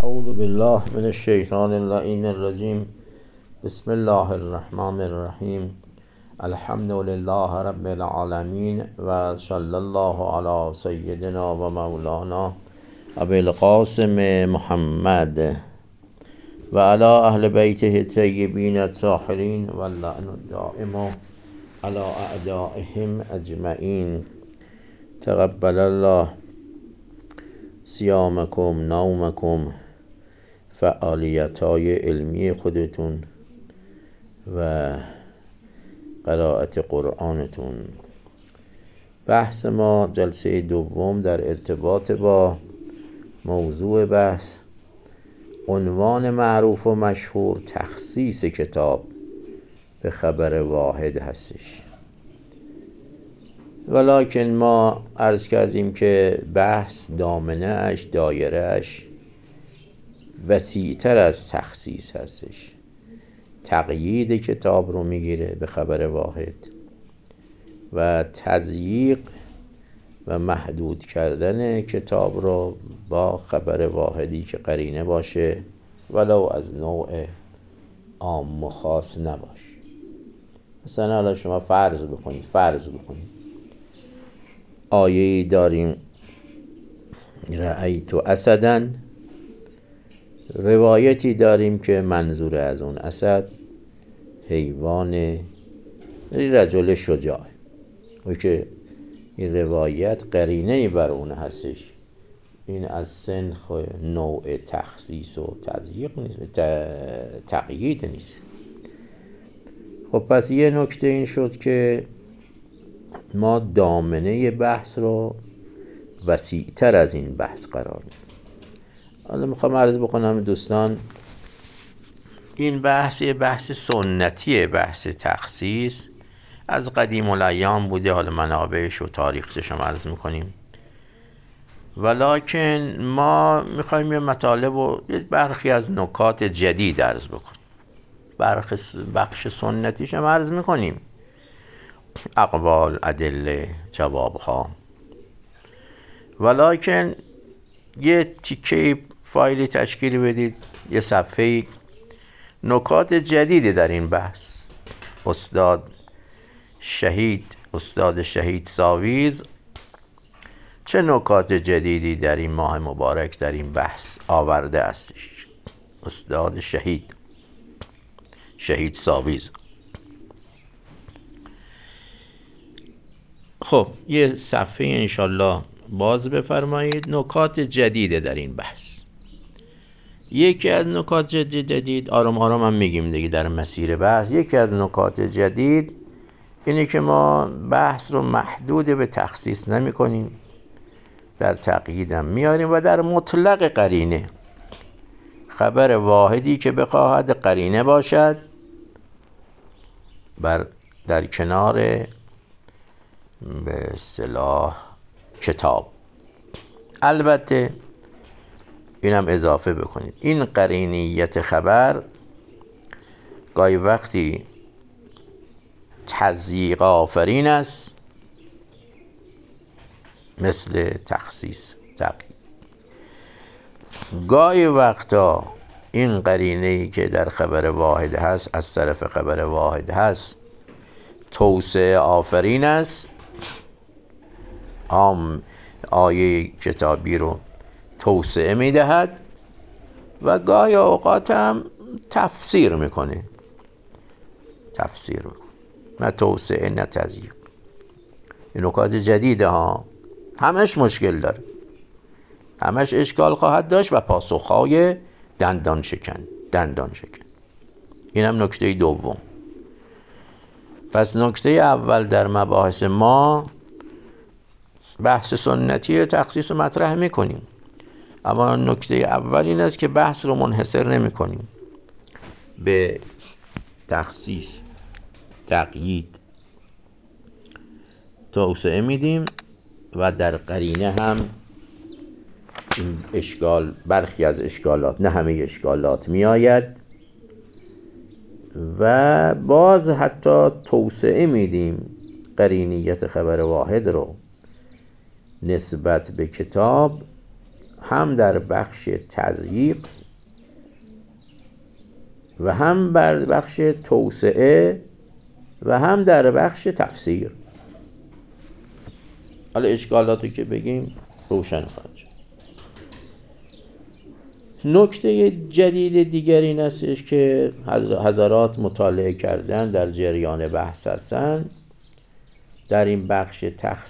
اعوذ بالله من الشیطان اللعین الرجیم. بسم الله الرحمن الرحیم. الحمد لله رب العالمین و صلی الله علی سیدنا و مولانا ابی القاسم محمد و علی اهل بیته الطیبین الطاهرین و اللعن الدائم علی اعدائهم اجمعین. تقبل الله صیامکم، نومکم، فعالیت‌های علمی خودتون و قرائت قرآنتون. بحث ما جلسه دوم در ارتباط با موضوع بحث، عنوان معروف و مشهور تخصیص کتاب به خبر واحد هستش. ولکن ما عرض کردیم که بحث دامنه اش، دایره اش وسیع‌تر از تخصیص هستش. تقیید کتاب رو میگیره به خبر واحد و تضییق و محدود کردن کتاب رو با خبر واحدی که قرینه باشه، ولو از نوع عام و خاص نباشه. مثلا حالا شما فرض بکنید آیه‌ای داریم رأیت اسداً، روایتی داریم که منظور از اون اسد حیوان رجل شجاع، و که این روایت قرینه‌ای بر اون هستش. این از سنخ نوع تخصیص و تضییق نیست، تقیید نیست. خب پس یه نکته این شد که ما دامنه بحث رو وسیع‌تر از این بحث قرار میدیم. حالا میخوام عرض بکنم دوستان، این بحث یه بحث سنتیه، بحث تخصیص از قدیم الایام بوده. حالا منابعش و تاریخش هم عرض میکنیم، ولکن ما میخوایم یه مطالب و برخی از نکات جدید عرض بکنیم. بخش سنتیش هم عرض میکنیم، اقوال، ادله، جوابها، ولکن یه تیکه فایلی تشکیل بدید، یه صفحه نکات جدیدی در این بحث. استاد شهید ساویز چه نکات جدیدی در این ماه مبارک در این بحث آورده استش؟ استاد شهید ساویز. خب یه صفحه انشالله باز بفرمایید. نکات جدیده در این بحث. یکی از نکات جدید، آرام آرام هم میگیم دیگه در مسیر بحث، یکی از نکات جدید اینه که ما بحث رو محدود به تخصیص نمی کنیم، در تقیید هم میاریم و در مطلق قرینه، خبر واحدی که بخواهد قرینه باشد در کنار به اصطلاح کتاب. البته اینم اضافه بکنید، این قرینیت خبر گاهی وقتی تضییق آفرین است، مثل تخصیص تقیید. گاهی وقتا این قرینه‌ای که در خبر واحد هست، از طرف خبر واحد هست، توسعه آفرین است، آیه کتابی رو توسعه میدهد و گاهی اوقات هم تفسیر میکنه، نه توسعه نه تضییق. این نکات جدیده ها، همش مشکل داره، همش اشکال خواهد داشت و پاسخهای دندان شکن. این هم نکته دوم. پس نکته اول در مباحث ما بحث سنتی تخصیص رو مطرح میکنیم، اما نکته اول این است که بحث رو منحصر نمی کنیم به تخصیص، تقیید، توسعه میدیم و در قرینه هم این اشکال، برخی از اشکالات، نه همه اشکالات می آید و باز حتی توسعه میدیم قرینیت خبر واحد رو نسبت به کتاب، هم در بخش تضییق و هم در بخش توسعه و هم در بخش تفسیر. حالا اشکالاتی که بگیم روشن خواهد شد. نکته جدید دیگری این استش که حضرات مطالعه کردن در جریان بحث هستن در این بخش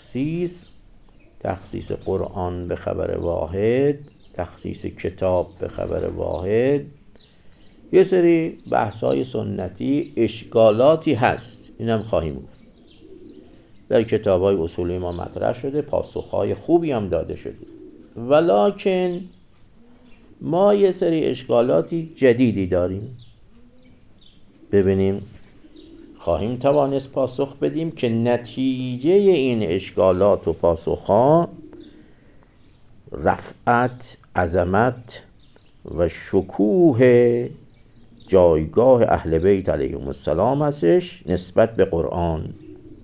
تخصیص قرآن به خبر واحد، تخصیص کتاب به خبر واحد، یه سری بحث‌های سنتی اشکالاتی هست. اینم خواهیم گفت. در کتاب‌های اصولی ما مطرح شده، پاسخ‌های خوبی هم داده شده، ولکن ما یه سری اشکالاتی جدیدی داریم. ببینیم خواهیم توانست پاسخ بدیم که نتیجه این اشکالات و پاسخ‌ها رفعت، عظمت و شکوه جایگاه اهل بیت علیهم السلام هستش نسبت به قرآن،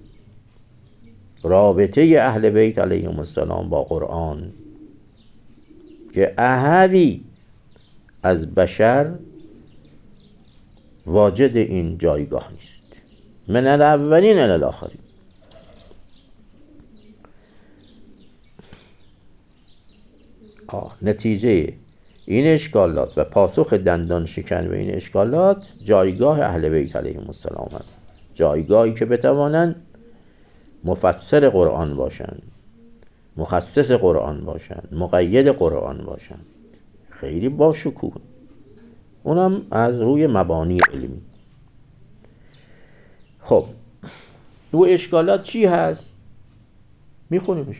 رابطه اهل بیت علیهم السلام با قرآن که احدی از بشر واجد این جایگاه نیست، من الاولین الی الاخرین. نتیجه این اشکالات و پاسخ دندان شکن به این اشکالات جایگاه اهل بیت علیهم السلام است، جایگاهی که بتوانند مفسر قرآن باشند، مخصص قرآن باشند، مقید قرآن باشند. خیلی با شکوه، اونم از روی مبانی علمی. خب او اشکالات چی هست؟ میخونیمش.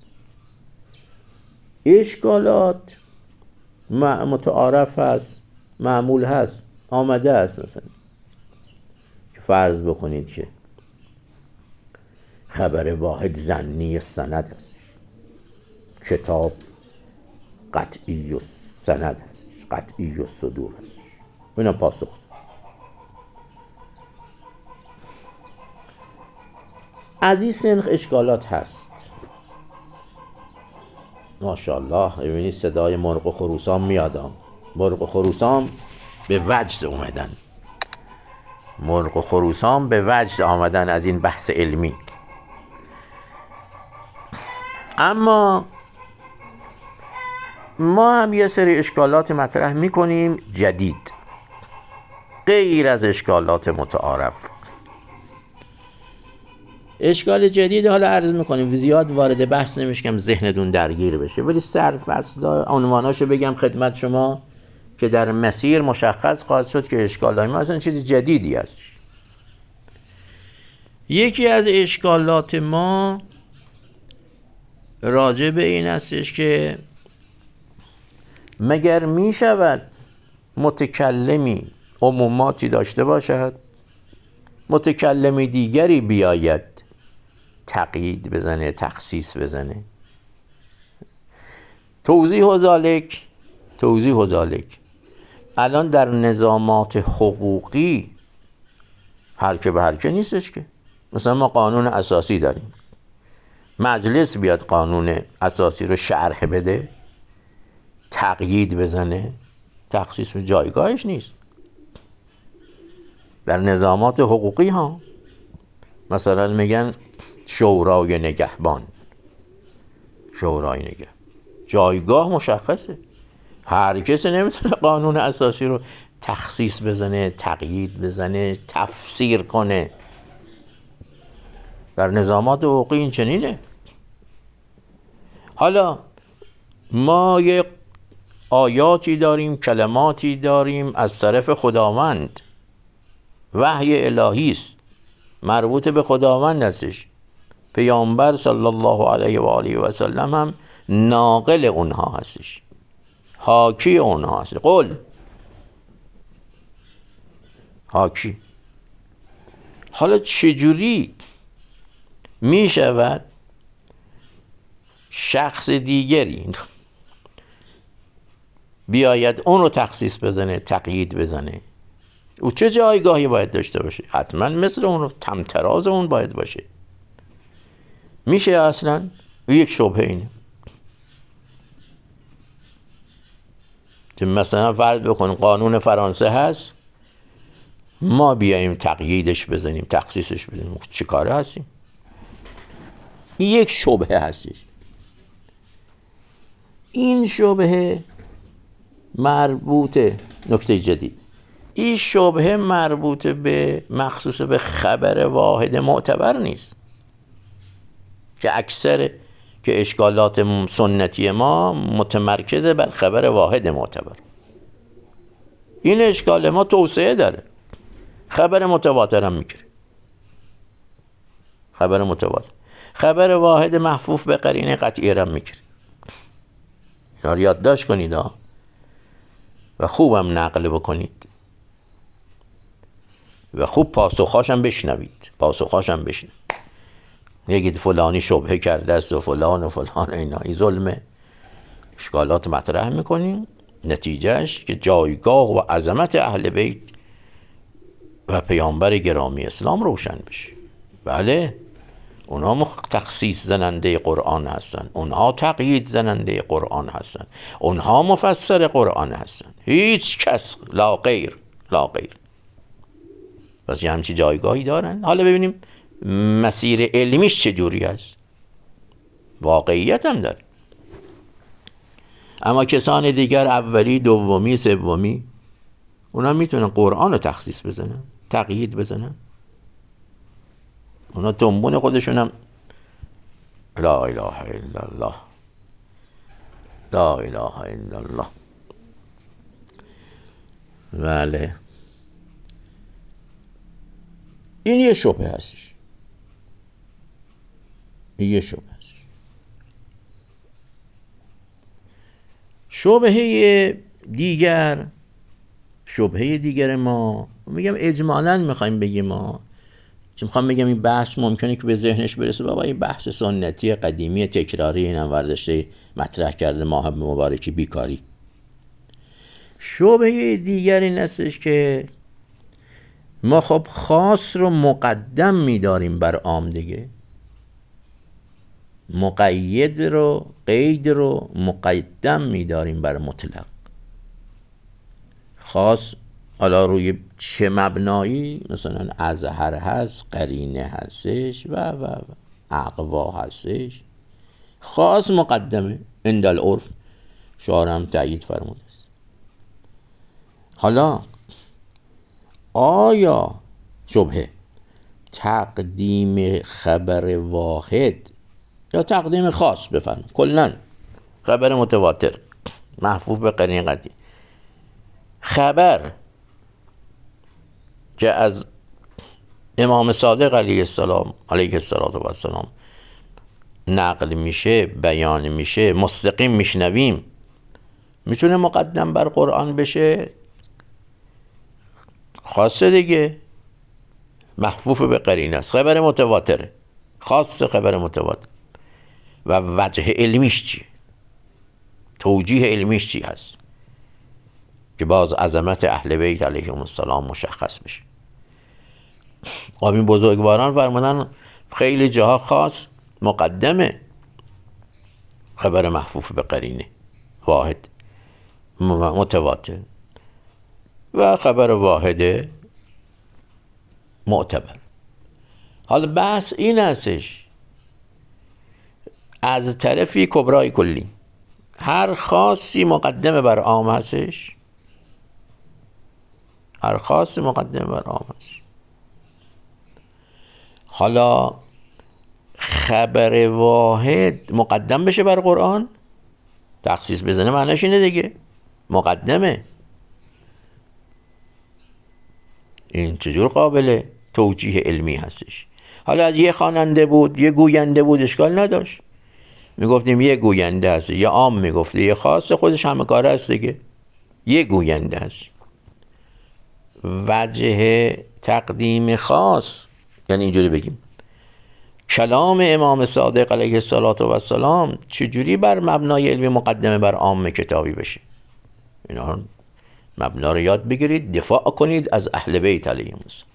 اشکالات متعارف هست، معمول هست، آمده است. مثلا فرض بکنید که خبر واحد ظنی سند است، کتاب قطعی و سند است، قطعی و صدور است. اینا پاسخ. از این سنخ اشکالات هست. ماشاءالله ببینید صدای مرغ و خروسان میادم. مرغ و خروسان به وجد اومدن، مرغ و خروسان به وجد آمدن از این بحث علمی. اما ما هم یه سری اشکالات مطرح میکنیم جدید، غیر از اشکالات متعارف. اشکال جدید حالا عرض میکنیم، زیاد وارد بحث نمیشم ذهنتون درگیر بشه، ولی سرفصل عنواناشو بگم خدمت شما که در مسیر مشخص خواهد شد که اشکالات ما اصلا چیز جدیدی است. یکی از اشکالات ما راجع به این استش که مگر می شود متکلمی عموماتی داشته باشد، متکلمی دیگری بیاید تقیید بزنه، تخصیص بزنه؟ توضیح ذالک الان در نظامات حقوقی هر که به هر که نیستش که. مثلا ما قانون اساسی داریم، مجلس بیاد قانون اساسی رو شرح بده، تقیید بزنه، تخصیص به جایگاهش نیست. در نظامات حقوقی ها مثلا میگن شورای نگهبان، جایگاه مشخصه، هر کسی نمیتونه قانون اساسی رو تخصیص بزنه، تقیید بزنه، تفسیر کنه. در نظامات حقوقی این چنینه. حالا ما یه آیاتی داریم، کلماتی داریم از طرف خداوند، وحی الهی است، مربوط به خداوند هستش. پیامبر صلی الله علیه و آله و سلم هم ناقل اونها هستش، حاکی اونها هست. قول حاکی. حالا چجوری می شود شخص دیگری بیاید اون رو تخصیص بزنه، تقیید بزنه؟ او چه جایگاهی باید داشته باشه؟ حتما مثل اون رو تمتراز اون باید باشه. میشه اصلا؟ یک شبهه اینه. که مثلا فرض بکن قانون فرانسه هست، ما بیاییم تقییدش بزنیم، تخصیصش بزنیم، چه کاره هستیم؟ این یک شبهه هستش. این شبهه مربوطه، نکته جدید، این شبهه مربوطه به مخصوص به خبر واحد معتبر نیست که اکثر که اشکالات سنتی ما متمرکز بر خبر واحد معتبر. این اشکال ما توسعه داره، خبر متواتر هم میگیره، خبر متواتر، خبر واحد محفوف به قرینه قطعی هم میگیره. اینا رو یادداشت کنید و خوبم نقل بکنید و خوب پاسخاشم بشنوید، پاسخاشم بشنوید. نگید فلانی شبهه کرده است و فلان و فلان، اینا این ظلمه. اشکالات مطرح میکنیم، نتیجهش که جایگاه و عظمت اهل بیت و پیامبر گرامی اسلام روشن بشه. بله، اونها تخصیص زننده قرآن هستن، اونها تقیید زننده قرآن هستن، اونها مفسر قرآن هستن، هیچ کس لا غیر، لا غیر. پس یه همچی جایگاهی دارن. حالا ببینیم مسیر علمیش چجوری هست. واقعیت هم داره. اما کسان دیگر اولی، دومی، سومی، اونا میتونن قرآن رو تخصیص بزنن، تقیید بزنن. اونا تنبون خودشون هم لا اله الا الله، لا اله الا الله. بله، این یه شبهه هستش، این یه شبهه هستش. شبهه دیگر ما، میگم اجمالاً میخوایم بگیم، ما چون میخوام بگم این بحث ممکنه که به ذهنش برسه بابا این بحث سنتی قدیمی تکراری اینم ورداشته مطرح کرده ماه مبارکی بیکاری. شبهه دیگر این هستش که ما خب خاص رو مقدم میداریم بر عام دیگه، مقید رو، قید رو مقدم میداریم بر مطلق. خاص حالا روی چه مبنایی؟ مثلا اظهر هست، قرینه هستش و اقوا هستش. خاص مقدمه عند العرف، شعارم تأیید فرموده است. حالا آیا شبهه تقدیم خبر واحد یا تقدیم خاص بفرم، کلن خبر متواتر محفوظ به قرینه قطعی، خبر که از امام صادق علیه السلام نقل میشه، بیان میشه، مستقیم میشنویم، میتونه مقدم بر قرآن بشه؟ خاصه دیگه، محفوظ به قرینه است، خبر متواتره، خاص خبر متواتر. و وجه علمیش چیه؟ توجیه علمیش چی هست که باز عظمت اهل بیت علیهم السلام مشخص بشه. این بزرگواران فرمودن خیلی جاها خاص مقدمه، خبر محفوظ به قرینه واحد متواتر و خبر واحد معتبر. حالا بحث این هستش از طرفی کبرای کلی هر خاصی مقدمه بر عام هستش، هر خاصی مقدمه بر عام هستش. حالا خبر واحد مقدم بشه بر قرآن، تخصیص بزنه، معنیش اینه دیگه، مقدمه. این چجور قابل توجیه علمی هستش؟ حالا از یه خواننده بود، یه گوینده بود، اشکال نداشت، میگفتیم یه گوینده هست، یه عام میگفته، یه خاص خودش همه کاره هست دیگه، یه گوینده هست. وجه تقدیم خاص یعنی اینجوری بگیم کلام امام صادق علیه السلام چجوری بر مبنای علمی مقدمه بر عام کتابی بشه؟ اینا مبنا رو یاد بگیرید، دفاع کنید از اهل بیت علیهم السلام.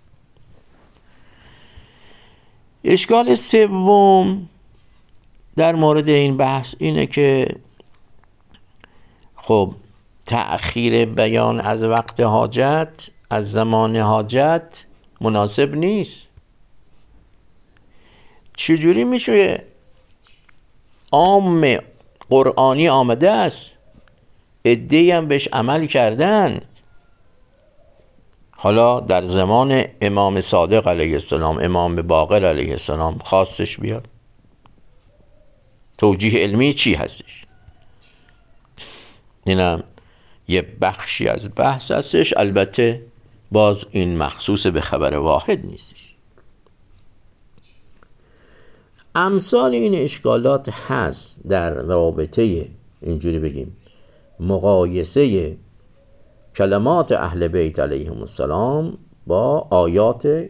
اشکال سوم در مورد این بحث اینه که خب تأخیر بیان از وقت حاجت، از زمان حاجت مناسب نیست. چجوری میشه عام قرآنی آمده است، عده‌ای هم بهش عمل کردن، حالا در زمان امام صادق علیه السلام، امام باقر علیه السلام خاصش بیاد؟ توجیه علمی چی هستش؟ اینم یه بخشی از بحث هستش. البته باز این مخصوص به خبر واحد نیستش. امثال این اشکالات هست در رابطه، اینجوری بگیم، مقایسه کلمات اهل بیت علیهم السلام با آیات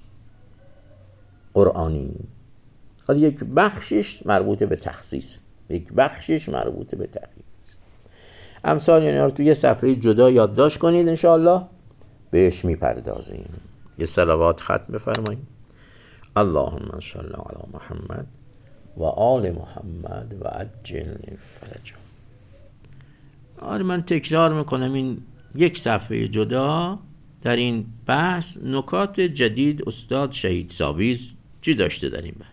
قرآنی. حالا یک بخشش مربوط به تخصیص، یک بخشش مربوط به تقیید. امثال اینا رو توی یه صفحه جدا یادداشت کنید، انشاءالله بهش میپردازیم. یه صلوات ختم بفرمایید. اللهم صل علی محمد و آل محمد و عجل فرجهم. آره من تکرار میکنم، این یک صفحه جدا در این بحث نکات جدید استاد شهید ساویز چی داشته در این بحث.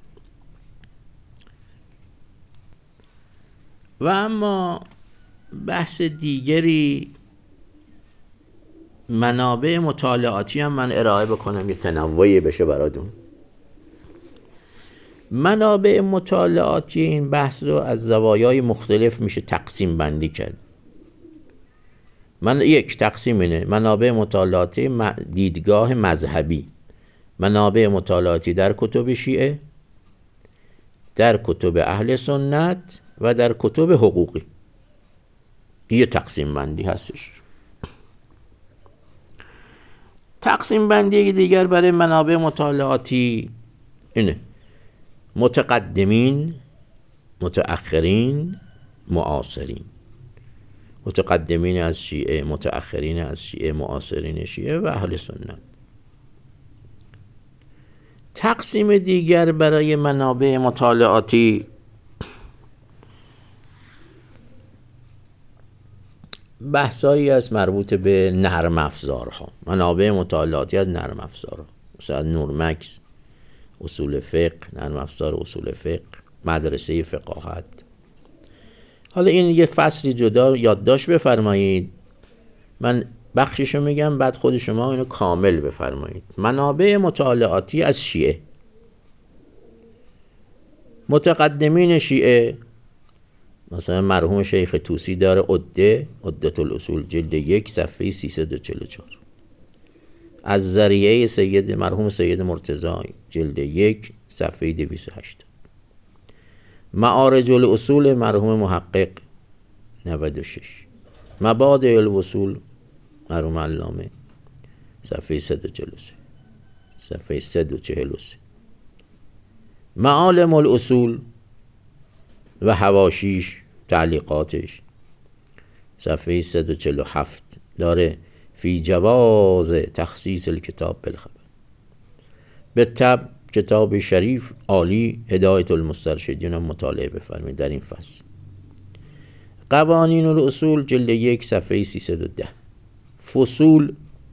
و اما بحث دیگری، منابع مطالعاتی هم من ارائه بکنم، یه تنوعی بشه براتون. منابع مطالعاتی این بحث رو از زوایای مختلف میشه تقسیم بندی کرد. من یک تقسیم اینه: منابع مطالعاتی دیدگاه مذهبی، منابع مطالعاتی در کتب شیعه، در کتب اهل سنت و در کتب حقوقی. یه تقسیم بندی هستش. تقسیم بندی دیگر برای منابع مطالعاتی اینه: متقدمین، متأخرین، معاصرین. متقدمین از شیعه، متأخرین از شیعه، معاصرین شیعه و اهل سنت. تقسیم دیگر برای منابع مطالعاتی بحثایی است مربوط به نرم افزارها، منابع مطالعاتی از نرم افزارها، مثلا نورمکس، اصول فقه، نرم افزار اصول فقه، مدرسه فقاهت. حالا این یه فصلی جدا یادداشت بفرمایید، من بخششو میگم، بعد خود شما اینو کامل بفرمایید. منابع مطالعاتی از شیعه: متقدمین شیعه، مثلا مرحوم شیخ طوسی داره عدة الاصول جلد 1 صفحه 344. از ذریعه مرحوم سید مرتضی جلد 1 صفحه 208. معارج الاصول مرحوم محقق 96. مبادئ الوصول مرحوم علامه صفحه 143 صفحه 143. معالم الاصول و حواشیش، تعلیقاتش، صفحه 147 داره فی جواز تخصیص الکتاب بالخبر. به طب کتاب شریف عالی هدایت المسترشدین هم مطالعه بفرمایید در این فصل. قوانین الاصول جلد 1 صفحه 310. فصول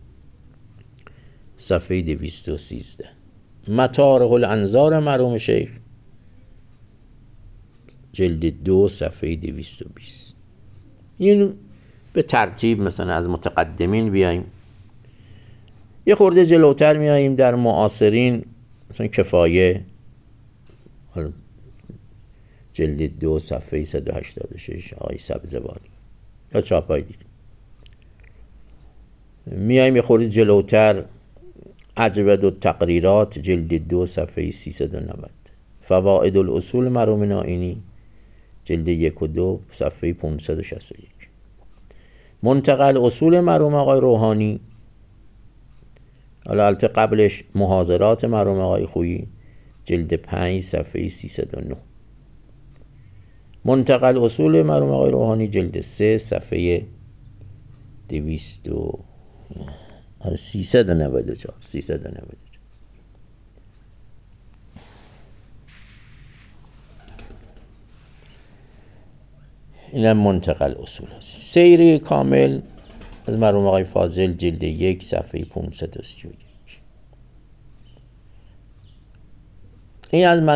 صفحه 213. مطارق الانظار مرحوم شیخ جلد 2 صفحه 220. این به ترتیب مثلا از متقدمین بیاییم، یه خورده جلوتر میاییم در معاصرین، مثلا کفایه جلد 2 صفحه 186 آقای سبزواری یا چاپای دیگه. میاییم یه خورده جلوتر، اجود التقریرات جلد 2 صفحه 390. فوائد الاصول مرحوم نائینی جلد 1 و 2 صفحه 561. منتقل اصول مرحوم آقای روحانی، البته قبلش محاضرات مرحوم آقای خویی جلد 5 صفحه 309. منتقل اصول مرحوم آقای روحانی جلد 3 صفحه 394. این هم منتقل اصول هست. سیری کامل از مرحوم آقای فاضل، جلد 1 صفحه 531. این از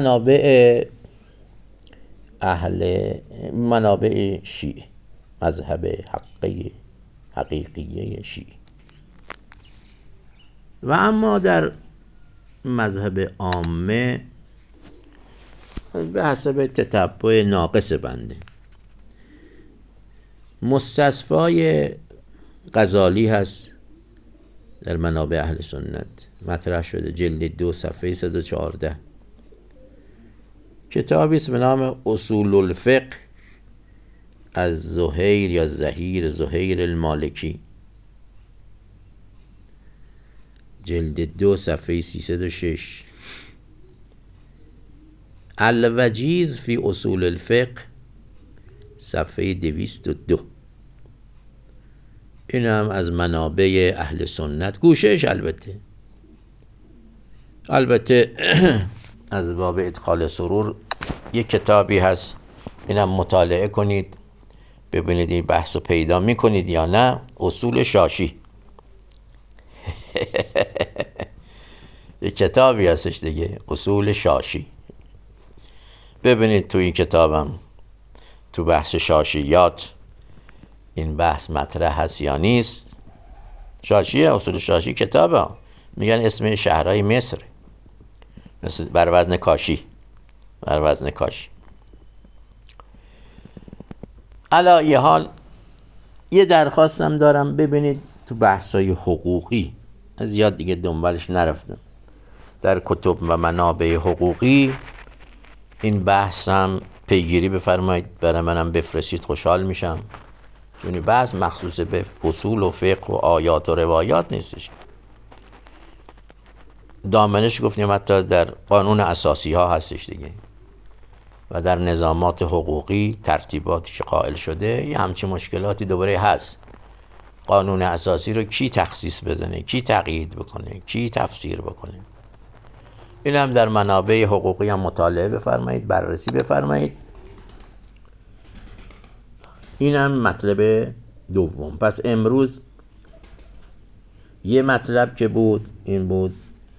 منابع شیعه، مذهب حقیقیه شیعه. و اما در مذهب عامه به حسب تتبع ناقص بنده، مستصفای غزالی هست در منابع اهل سنت، مطرح شده جلد 2 صفحه 114. کتابی است به نام اصول الفقه از زهیر یا زهیر المالکی، جلد 2 صفحه 306. الوجیز فی اصول الفقه صفحه 202. این هم از منابع اهل سنت، گوشهش البته از باب ادخال سرور یک کتابی هست، اینم مطالعه کنید ببینید این بحث رو پیدا میکنید یا نه. اصول شاشی یک کتابی هستش دیگه، اصول شاشی. ببینید تو این کتابم تو بحث شاشیات این بحث مطرح هست یا نیست. شاشیه، اصول شاشی کتابه، میگن اسم شهرهای مصر، مثل بر وزن کاشی. علا یه حال یه درخواستم دارم، ببینید تو بحثای حقوقی زیاد دیگه دنبالش نرفتم، در کتب و منابع حقوقی این بحثم پیگیری بفرمایید، برای منم بفرستید، خوشحال میشم. چون بحث مخصوص به اصول و فقه و آیات و روایات نیستش. دامنش گفتیم حتی در قانون اساسی ها هستش دیگه، و در نظامات حقوقی ترتیباتی که قائل شده یه همچین مشکلاتی دوباره هست. قانون اساسی رو کی تخصیص بزنه، کی تقیید بکنه، کی تفسیر بکنه. این هم در منابع حقوقی هم مطالعه بفرمایید، بررسی بفرمایید. این هم مطلب دوم. پس امروز یه مطلب که بود این بود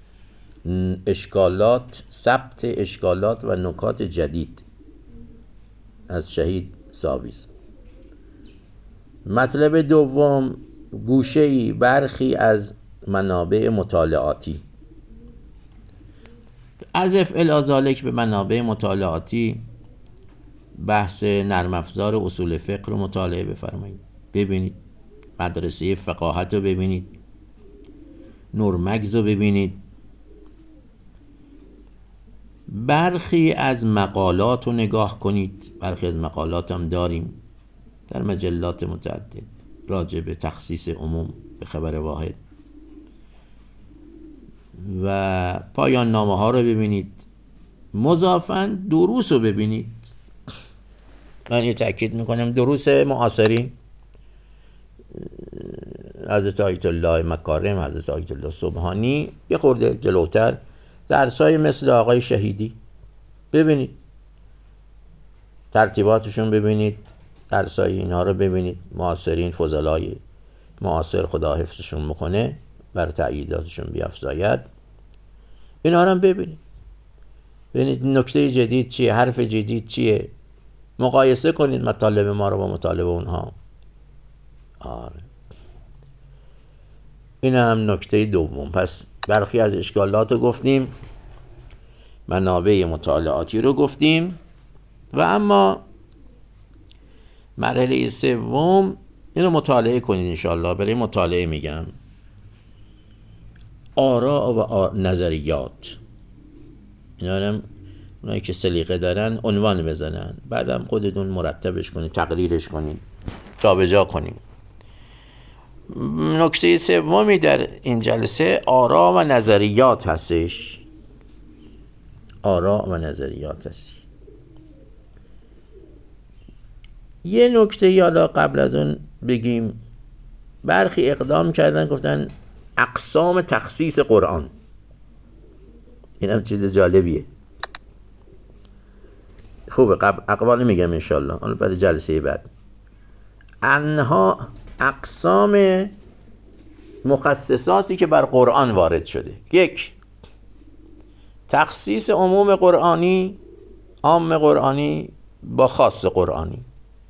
ثبت اشکالات و نکات جدید از شهید ساویز. مطلب دوم گوشه‌ای برخی از منابع مطالعاتی. اضف الی ذالک به منابع مطالعاتی بحث نرم افزار اصول فقه رو مطالعه بفرمایید، ببینید مدرسه فقاهت رو ببینید، نورمگز رو ببینید، برخی از مقالات رو نگاه کنید. برخی از مقالات هم داریم در مجلات متعدد راجع به تخصیص عموم به خبر واحد، و پایان نامه ها رو ببینید، مضافاً دروس رو ببینید. من یه تأکید میکنم دروس معاصرین، حضرت آیت الله مکارم، حضرت آیت الله سبحانی، یه خورده جلوتر درسای مثل آقای شهیدی ببینید، ترتیباتشون ببینید، درسای اینها رو ببینید. معاصرین، فضلای معاصر خدا حفظشون میکنه، بر تأییداتشون بیافزاید. اینا رو هم ببینید نکته جدید چیه، حرف جدید چیه، مقایسه کنید مطالب ما رو با مطالب اونها. این هم نکته دوم. پس برخی از اشکالات رو گفتیم، منابع مطالعاتی رو گفتیم، و اما مرحله سوم اینو مطالعه کنید انشاءالله. برای مطالعه میگم آراء و نظریات. اینا هم اونایی که سلیقه دارن عنوان بزنن، بعدم خودتون مرتبش کنید، تقریرش کنید، جابجا کنید. نکته سومی در این جلسه آراء و نظریات هستش. یه نکته یالا قبل از اون بگیم، برخی اقدام کردن گفتن اقسام تخصیص قرآن. این هم چیز جالبیه. خوبه، اقوال میگم انشالله، حالا برای جلسه بعد. انها اقسام مخصصاتی که بر قرآن وارد شده: یک، تخصیص عموم قرآنی، عام قرآنی با خاص قرآنی.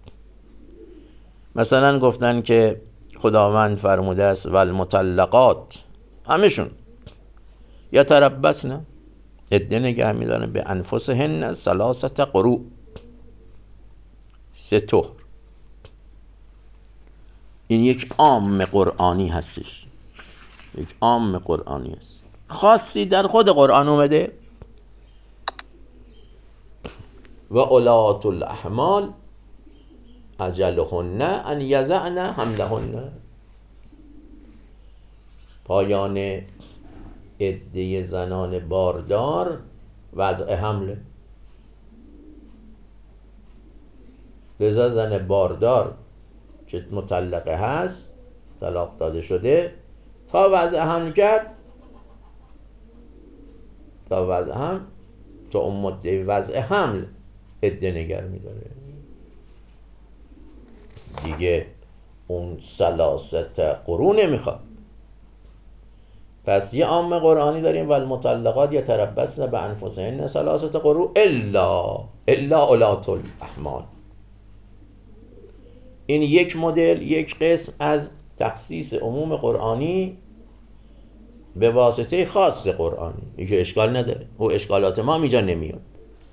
مثلا گفتن که خداوند فرموده است والمطلقات، همشون یتربصن، عده نگه میدارن، به انفسهن ثلاثه قروء، 3 طهر. این یک عام قرآنی هستش، یک عام قرآنی است. خاصی در خود قرآن اومده: و اولات الاحمال اجلهن ان یضعن حملهن. پایان عده زنان باردار وضع حمله. لذا زن باردار که مطلقه هست، طلاق داده شده، تا وضع حمل کرد، تا اون مدت وضع حمل عده نگر میداره دیگه، اون ثلاثت قروء نمیخواد. پس یه عام قرآنی داریم: والمطلقات یتربصن بانفسهن ثلاثه قروء الا اولات الاحمال. این یک مدل، یک قسم از تخصیص عموم قرآنی به واسطه خاص قرآنی. این که اشکال نداره، او اشکالات ما اینجا نمیاد.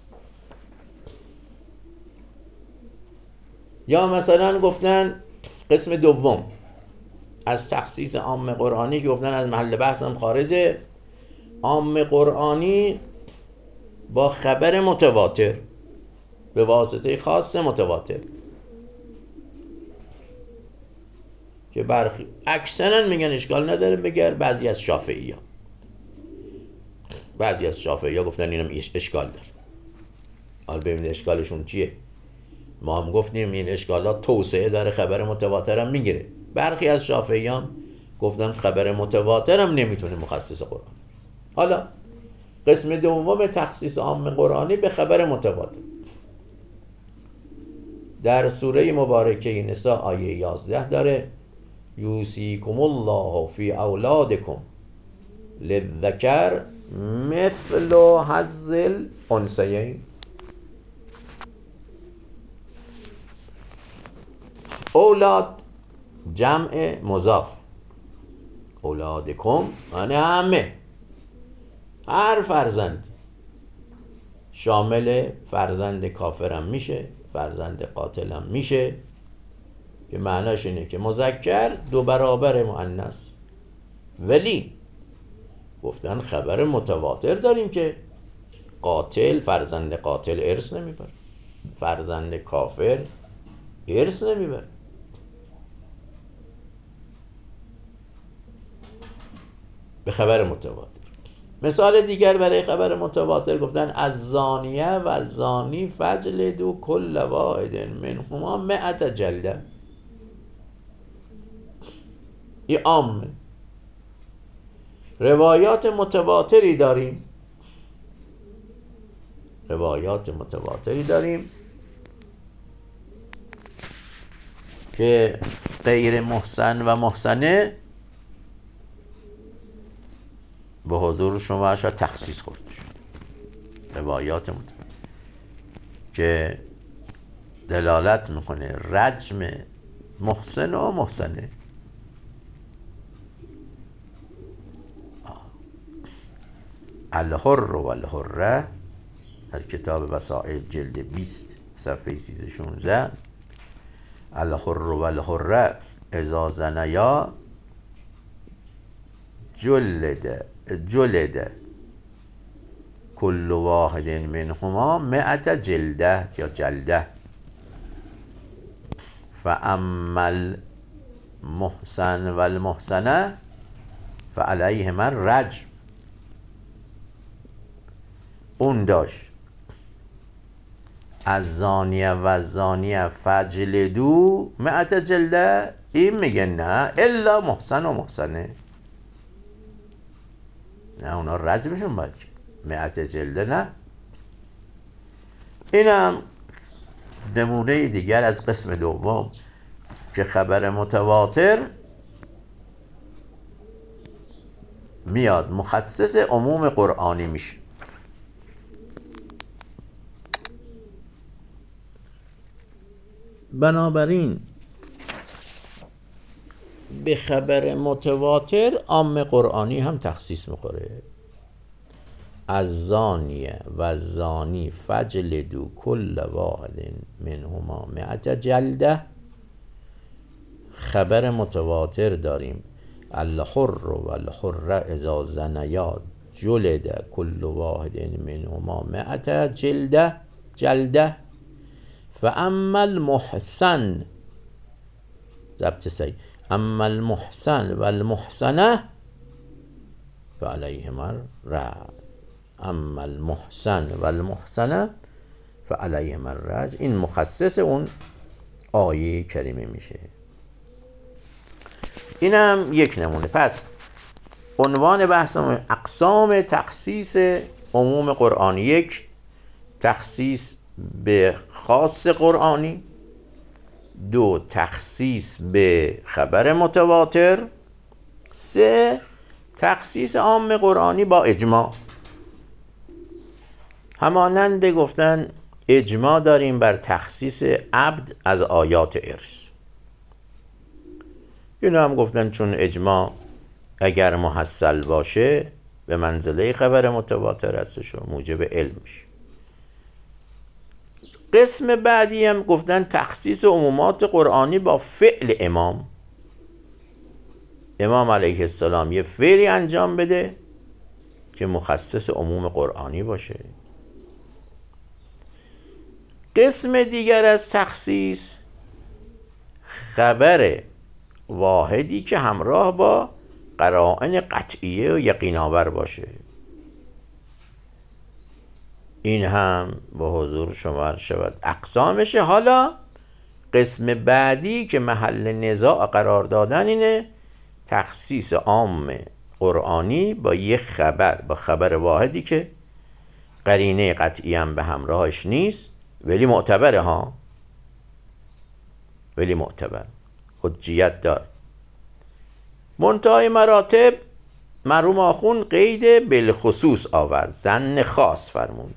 یا مثلا گفتن قسم دوم از تخصیص عام قرآنی که گفتن از محل بحثم خارجه: عام قرآنی با خبر متواتر به واسطه خاص متواتر، که برخی اکثرا میگن اشکال نداره، بگر بعضی از شافعی ها گفتن اینم اشکال داره. حالا ببینید اشکالشون چیه. ما هم گفتیم این اشکالات توسعه داره، خبر متواتر هم میگیره. برخی از شافعیان گفتن خبر متواتر هم نمیتونه مخصص قرآن. حالا قسم دوم تخصیص عام قرآنی به خبر متواتر در سوره مبارکه نساء آیه 11 داره: یوصیکم الله فی اولادکم للذکر مثل حظ الانثیین. اولاد جمع مضاف، اولادکم یعنی همه، هر فرزند، شامل فرزند کافرم میشه، فرزند قاتلم میشه، که معناش اینه که مذکر 2 برابر مؤنث. ولی گفتن خبر متواتر داریم که قاتل، فرزند قاتل ارث نمیبره، فرزند کافر ارث نمیبره. به خبر متواتر. مثال دیگر برای خبر متواتر گفتن: از زانیه و از زانی فجلدوا کل واحد منهما 100 جلده. این عامه. روایات متواتری داریم که غیر محسن و محسنه به حضور شما شاید تخصیص خورده شد. روایات متواتر که دلالت میکنه رجم محسن و محسنه. الحر و الحره در کتاب وسائل جلد 20 صفحه 316: الحر و الحره اذا زنیا جلد کل واحد منهما 100 جلده یا جلده. فاما المحسن و المحسنه فعلیهما الرجم. اون داشت از زانیه و زانیه فجلدو 100 جلده، این میگه نه الا محسن و محسنه، نه اونا رجمشون باید 100 جلده نه. اینم نمونه دیگر از قسم دوم که خبر متواتر میاد مخصص عموم قرآنی میشه. بنابراین به خبر متواتر عام قرآنی هم تخصیص میخوره. از زانیه و زانی فجلدو کل واحد منهما 100 جلده. خبر متواتر داریم الحر و الحر اذا زنیا جلد کل واحد منهما 100 جلده. فاما المحسن ضبط صحیح اما المحسن و المحسنه فعليهما الرجم. اما المحسن و المحسنه فعليهما الرجم. این مخصص اون آیه کریمه میشه. اینم یک نمونه. پس عنوان بحثمون اقسام تخصیص عموم قرآنی: 1 تخصیص به خاص قرآنی، 2 تخصیص به خبر متواتر، 3 تخصیص عام قرآنی با اجماع. همانند گفتن اجماع داریم بر تخصیص عبد از آیات ارث. اینو هم گفتن چون اجماع اگر محصل باشه به منزله خبر متواتر هستش و موجب علم میشه. قسم بعدی هم گفتن تخصیص عمومات قرآنی با فعل امام علیه السلام یه فعلی انجام بده که مخصص عموم قرآنی باشه. قسم دیگر از تخصیص خبر واحدی که همراه با قرائن قطعیه و یقین‌آور باشه. این هم با حضور شما شود اقسامشه. حالا قسم بعدی که محل نزاع قرار دادن اینه تخصیص عام قرآنی با یک خبر، با خبر واحدی که قرینه قطعی هم به همراهش نیست ولی معتبره ها، ولی معتبر حجیت دار. منتهای مراتب مرحوم آخوند قید بالخصوص آورد، ظن خاص فرمود.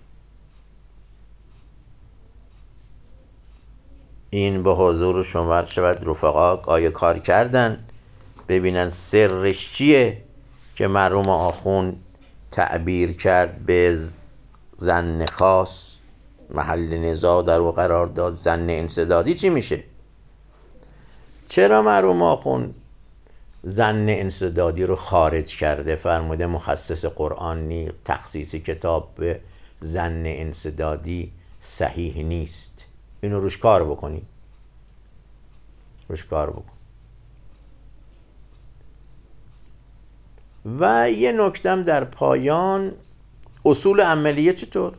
این به حضور شما شود رفقا آیا کار کردن ببینن سرش چیه که مرحوم آخوند تعبیر کرد به ظن خاص، محل نزاع در او قرار داد. ظن انسدادی چی میشه؟ چرا مرحوم آخوند ظن انسدادی رو خارج کرده؟ فرموده مخصص قرآنی تخصیص کتاب به ظن انسدادی صحیح نیست. اینو روش کار بکنی، روش کار بکن. و یه نکتم در پایان، اصول عملیه چطور؟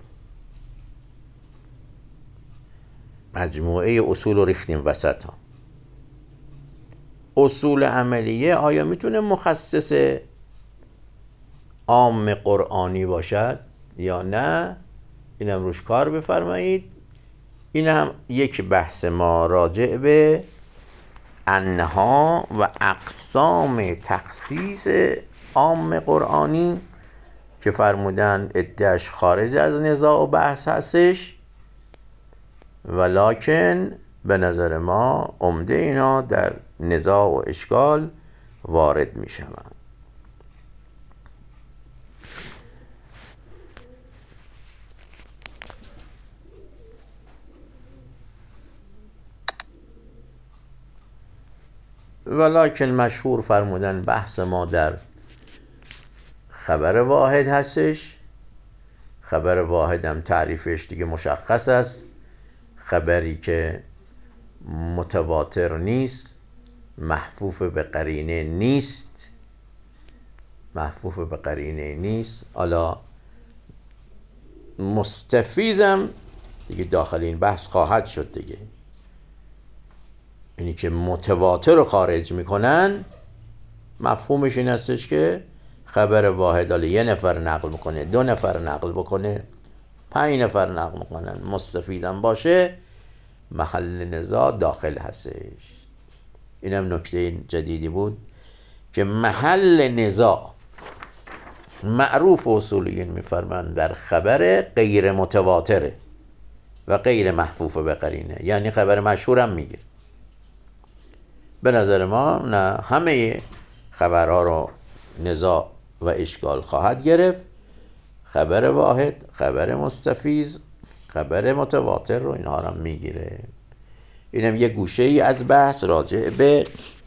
مجموعه اصول رو ریختیم وسط ها. اصول عملیه آیا میتونه مخصص عام قرآنی باشد یا نه؟ اینم روش کار بفرمایید. این هم یک بحث ما راجع به انها و اقسام تخصیص عام قرآنی که فرمودن عده‌اش خارج از نزاع و بحث هستش، ولکن به نظر ما عمده اینا در نزاع و اشکال وارد می شوند. ولکن مشهور فرمودن بحث ما در خبر واحد هستش. خبر واحد هم تعریفش دیگه مشخص است، خبری که متواتر نیست، محفوف به قرینه نیست، محفوف به قرینه نیست. حالا مستفیضم دیگه داخل این بحث خواهد شد دیگه. اینی که متواتر رو خارج میکنن مفهومش این هستش که خبر واحد حالا 1 نفر نقل میکنه، 2 نفر نقل بکنه، 5 نفر نقل میکنن مستفیدم باشه، محل نزاع داخل هستش. اینم نکته جدیدی بود که محل نزاع معروف اصولیین میفرمند در خبر غیر متواتره و غیر محفوف به قرینه، یعنی خبر مشهورم میگیر. به نظر ما نه همه خبرها رو نزاع و اشکال خواهد گرفت، خبر واحد، خبر مستفیض، خبر متواتر رو اینها رو میگیره. اینم یه گوشه ای از بحث راجع به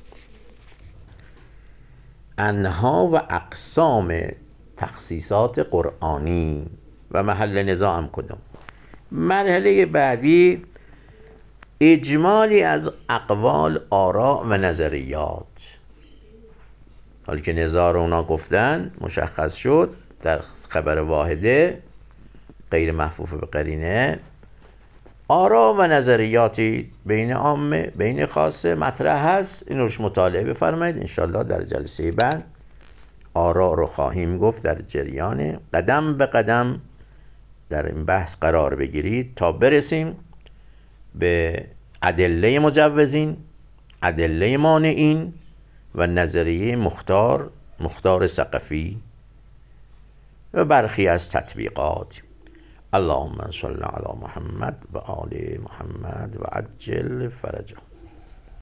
انها و اقسام تخصیصات قرآنی و محل نزاع هم کدوم. مرحله بعدی اجمالی از اقوال، آراء و نظریات. حالی که نزاع رو اونا گفتن مشخص شد در خبر واحده غیر محفوف به قرینه، آراء و نظریاتی بین عامه بین خاصه مطرح هست. این روش مطالعه بفرمایید، انشالله در جلسه بعد آراء رو خواهیم گفت. در جریان قدم به قدم در این بحث قرار بگیرید تا برسیم به ادله مجوزین، ادله مانعین و نظریه مختار ثقفی و برخی از تطبیقات. اللهم صل علی محمد و آل محمد و عجل فرجه.